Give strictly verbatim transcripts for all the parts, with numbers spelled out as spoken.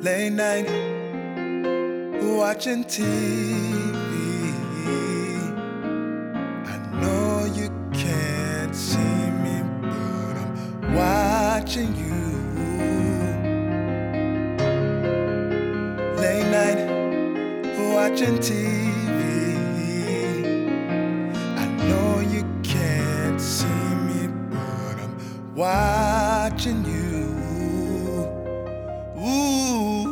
late night, watching T V. I know you can't see me, but I'm watching you. Late night, watching T V. I know you can't see me, but I'm watching you. Ooh.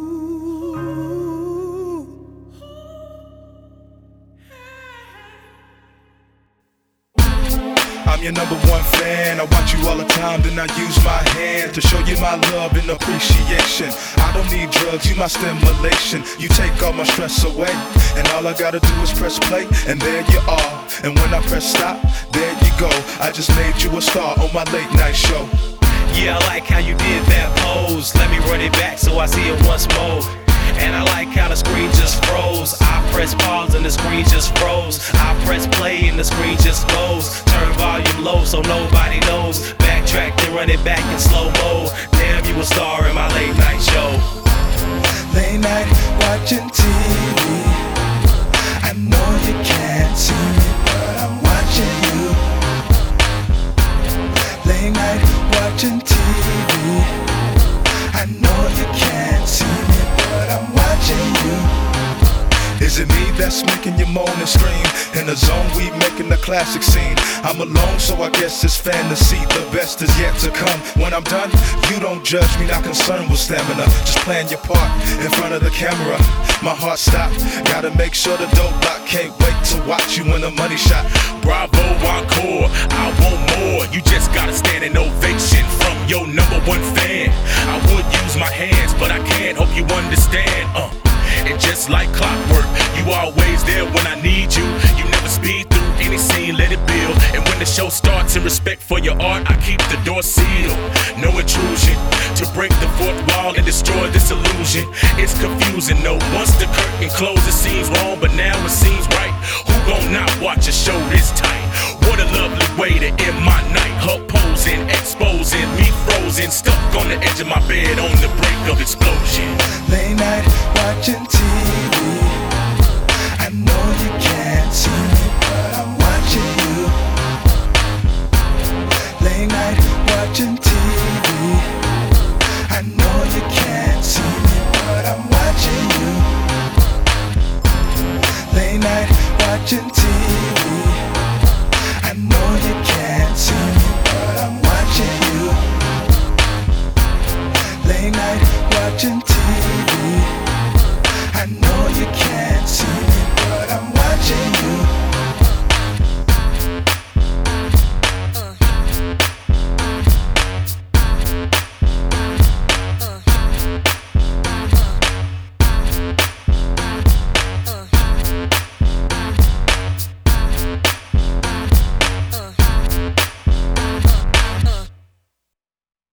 I'm your number one fan. I watch you all the time, then I use my hand to show you my love and appreciation. I don't need drugs, you my stimulation. You take all my stress away, and all I gotta do is press play, and there you are. And when I press stop, there you go. I just made you a star on my late night show. Yeah, I like how you did that pose. Let me run it back so I see it once more. And I like how the screen just froze. I press pause and the screen just froze. I press play and the screen just goes. Turn volume low so nobody knows. Backtrack then run it back in slow mo. Damn, you a star in my late night show. Late night watching T V. I know you can't see me, but I'm watching you. Late night watching T V. I know you can't see me, but I'm watching you. Is it me that's making you moan and scream? In the zone, we making a classic scene. I'm alone, so I guess it's fantasy. The best is yet to come. When I'm done, you don't judge me, not concerned with stamina. Just playing your part in front of the camera. My heart stopped, gotta make sure the dope lock. Can't wait to watch you win a money shot. Bravo, encore, I want more. You just gotta stand an ovation from your number one fan. I would use my hands, but I can't. Hope you understand. Uh. And just like clockwork, you always there when I need you. You never speed through any scene, let it build. And when the show starts, in respect for your art, I keep the door sealed. No intrusion to break the fourth wall and destroy this illusion. It's confusing, no. Once the curtain closes, it seems wrong, but now it seems right. Who gon' not watch a show this tight? What a lovely way to end my night. Her posing, exposing me frozen, stuck on the edge of my bed on the brink of explosion. Late night watching T V. I know you can't see me, but I'm watching you. Late night watching T V. I know you can't see me, but I'm watching you. Late night watching T V. I know you can't see me, but I'm watching you. Late night watching T V. I know you can't see me.